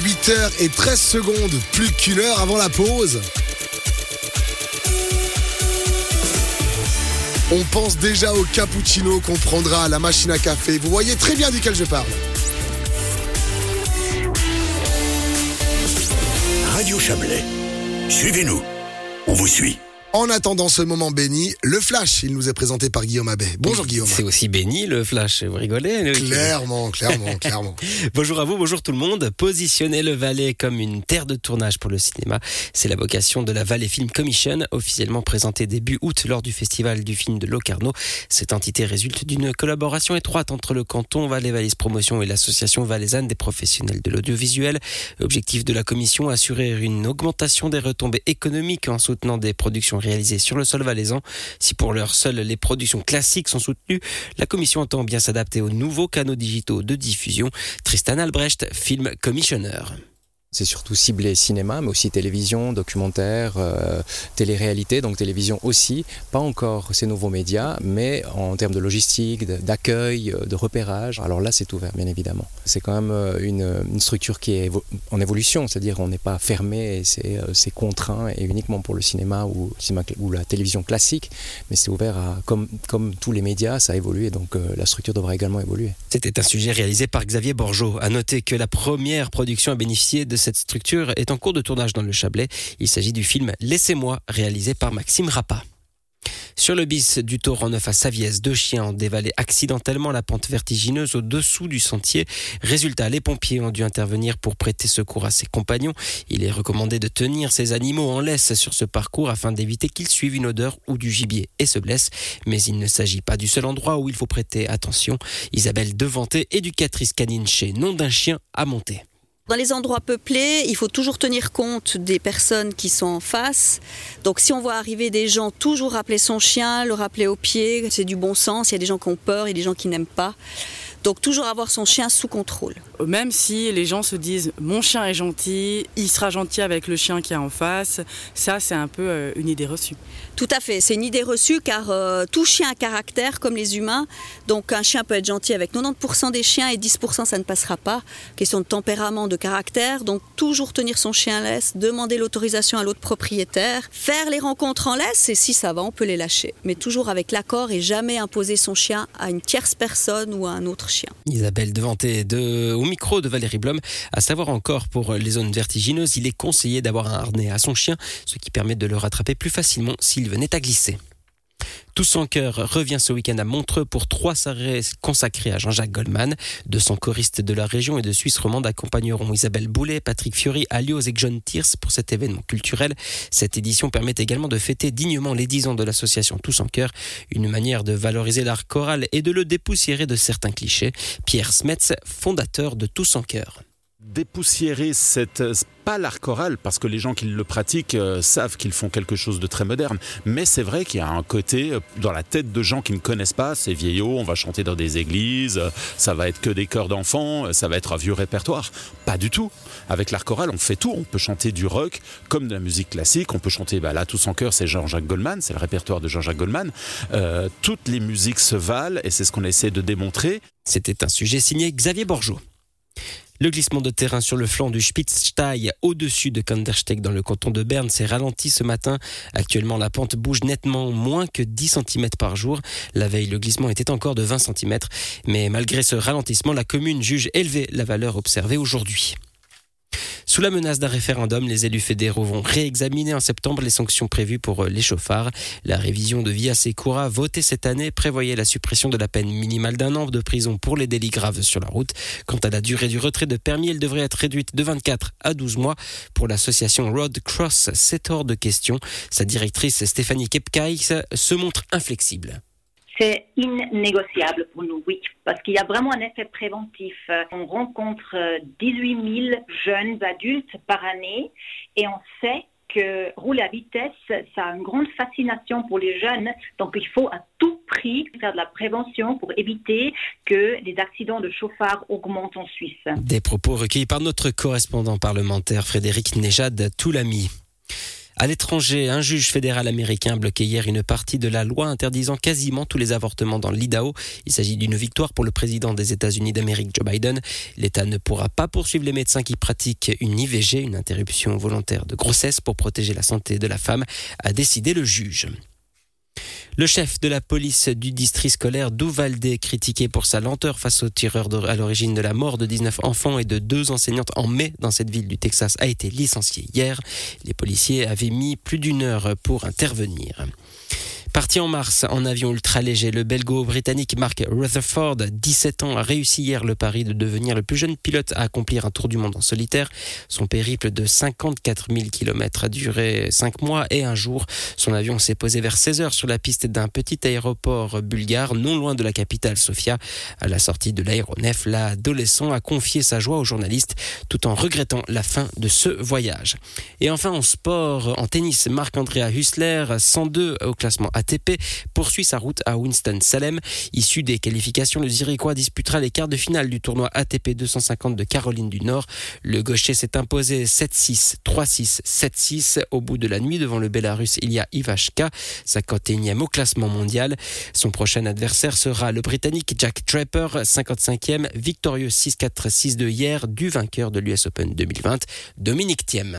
8h13, plus qu'une heure avant la pause. On pense déjà au cappuccino qu'on prendra à la machine à café. Vous voyez très bien duquel je parle. Radio Chablais. Suivez-nous. On vous suit. En attendant ce moment béni, le Flash, il nous est présenté par Guillaume Abbé. Bonjour Guillaume. C'est aussi béni le Flash, vous rigolez Clairement. Bonjour à vous, bonjour tout le monde. Positionner le Valais comme une terre de tournage pour le cinéma, c'est la vocation de la Valais Film Commission, officiellement présentée début août lors du festival du film de Locarno. Cette entité résulte d'une collaboration étroite entre le canton Valais-Valais Promotion et l'association valaisanne des professionnels de l'audiovisuel. Objectif de la commission, assurer une augmentation des retombées économiques en soutenant des productions réalisées sur le sol valaisan. Si pour l'heure seules les productions classiques sont soutenues, la commission entend bien s'adapter aux nouveaux canaux digitaux de diffusion. Tristan Albrecht, Film Commissioner. C'est surtout ciblé cinéma, mais aussi télévision, documentaire, télé-réalité, donc télévision aussi. Pas encore ces nouveaux médias, mais en termes de logistique, d'accueil, de repérage, alors là c'est ouvert bien évidemment. C'est quand même une structure qui est en évolution, c'est-à-dire on n'est pas fermé et c'est contraint et uniquement pour le cinéma ou la télévision classique, mais c'est ouvert à, comme tous les médias, ça évolue et donc la structure devra également évoluer. C'était un sujet réalisé par Xavier Borgeot. À noter que la première production a bénéficié de cette structure est en cours de tournage dans le Chablais. Il s'agit du film Laissez-moi, réalisé par Maxime Rappa. Sur le bis du torrent 9 à Saviès, 2 chiens ont dévalé accidentellement la pente vertigineuse au-dessous du sentier. Résultat, les pompiers ont dû intervenir pour prêter secours à ses compagnons. Il est recommandé de tenir ces animaux en laisse sur ce parcours afin d'éviter qu'ils suivent une odeur ou du gibier et se blessent. Mais il ne s'agit pas du seul endroit où il faut prêter attention. Isabelle Devanté, éducatrice canine chez Nom d'un chien à Monter. Dans les endroits peuplés, il faut toujours tenir compte des personnes qui sont en face. Donc si on voit arriver des gens, toujours rappeler son chien, le rappeler au pied, c'est du bon sens. Il y a des gens qui ont peur, il y a des gens qui n'aiment pas. Donc toujours avoir son chien sous contrôle. Même si les gens se disent « mon chien est gentil, il sera gentil avec le chien qui est en face », ça c'est un peu une idée reçue. Tout à fait, c'est une idée reçue car tout chien a caractère comme les humains. Donc un chien peut être gentil avec 90% des chiens et 10% ça ne passera pas. Question de tempérament, de caractère. Donc toujours tenir son chien en laisse, demander l'autorisation à l'autre propriétaire, faire les rencontres en laisse et si ça va on peut les lâcher. Mais toujours avec l'accord et jamais imposer son chien à une tierce personne ou à un autre chien. Isabelle Devanté au micro de Valérie Blom. À savoir encore pour les zones vertigineuses, il est conseillé d'avoir un harnais à son chien, ce qui permet de le rattraper plus facilement s'il venait à glisser. Tous en cœur revient ce week-end à Montreux pour 3 soirées consacrées à Jean-Jacques Goldman. 200 choristes de la région et de Suisse romande accompagneront Isabelle Boulet, Patrick Fiori, Alios et John Tears pour cet événement culturel. Cette édition permet également de fêter dignement les 10 ans de l'association Tous en cœur, une manière de valoriser l'art choral et de le dépoussiérer de certains clichés. Pierre Smets, fondateur de Tous en cœur. Dépoussiérer pas l'art choral, parce que les gens qui le pratiquent savent qu'ils font quelque chose de très moderne, mais c'est vrai qu'il y a un côté dans la tête de gens qui ne connaissent pas, c'est vieillot, on va chanter dans des églises, ça va être que des chœurs d'enfants, ça va être un vieux répertoire. Pas du tout. Avec l'art choral, on fait tout. On peut chanter du rock comme de la musique classique, on peut chanter, là, Tous en cœur, c'est Jean-Jacques Goldman, c'est le répertoire de Jean-Jacques Goldman. Toutes les musiques se valent et c'est ce qu'on essaie de démontrer. C'était un sujet signé Xavier Borgeot. Le glissement de terrain sur le flanc du Spitzsteig au-dessus de Kandersteg dans le canton de Berne s'est ralenti ce matin. Actuellement, la pente bouge nettement moins que 10 cm par jour. La veille, le glissement était encore de 20 cm. Mais malgré ce ralentissement, la commune juge élevée la valeur observée aujourd'hui. Sous la menace d'un référendum, les élus fédéraux vont réexaminer en septembre les sanctions prévues pour les chauffards. La révision de Via Secura, votée cette année, prévoyait la suppression de la peine minimale d'1 an de prison pour les délits graves sur la route. Quant à la durée du retrait de permis, elle devrait être réduite de 24 à 12 mois. Pour l'association Road Cross, c'est hors de question. Sa directrice Stéphanie Kepkais se montre inflexible. C'est innégociable pour nous, oui, parce qu'il y a vraiment un effet préventif. On rencontre 18 000 jeunes adultes par année et on sait que rouler à vitesse, ça a une grande fascination pour les jeunes. Donc il faut à tout prix faire de la prévention pour éviter que les accidents de chauffards augmentent en Suisse. Des propos recueillis par notre correspondant parlementaire Frédéric Nejad Toulami. À l'étranger, un juge fédéral américain a bloqué hier une partie de la loi interdisant quasiment tous les avortements dans l'Idaho. Il s'agit d'une victoire pour le président des États-Unis d'Amérique, Joe Biden. L'État ne pourra pas poursuivre les médecins qui pratiquent une IVG, une interruption volontaire de grossesse pour protéger la santé de la femme, a décidé le juge. Le chef de la police du district scolaire d'Uvalde, critiqué pour sa lenteur face au tireur à l'origine de la mort de 19 enfants et de 2 enseignantes en mai dans cette ville du Texas, a été licencié hier. Les policiers avaient mis plus d'1 heure pour intervenir. Parti en mars en avion ultra-léger, le belgo-britannique Mark Rutherford, 17 ans, a réussi hier le pari de devenir le plus jeune pilote à accomplir un tour du monde en solitaire. Son périple de 54 000 km a duré 5 mois et 1 jour. Son avion s'est posé vers 16 heures sur la piste d'un petit aéroport bulgare, non loin de la capitale Sofia. À la sortie de l'aéronef, l'adolescent a confié sa joie aux journalistes tout en regrettant la fin de ce voyage. Et enfin en sport, en tennis, Marc-André Hussler, 102 au classement ATP, poursuit sa route à Winston-Salem. Issu des qualifications, le Zurichois disputera les quarts de finale du tournoi ATP 250 de Caroline du Nord. Le gaucher s'est imposé 7-6, 3-6, 7-6 au bout de la nuit devant le Bélarus Ilya Ivashka, 51e au classement mondial. Son prochain adversaire sera le Britannique Jack Draper, 55e, victorieux 6-4, 6-2 hier du vainqueur de l'US Open 2020, Dominic Thiem.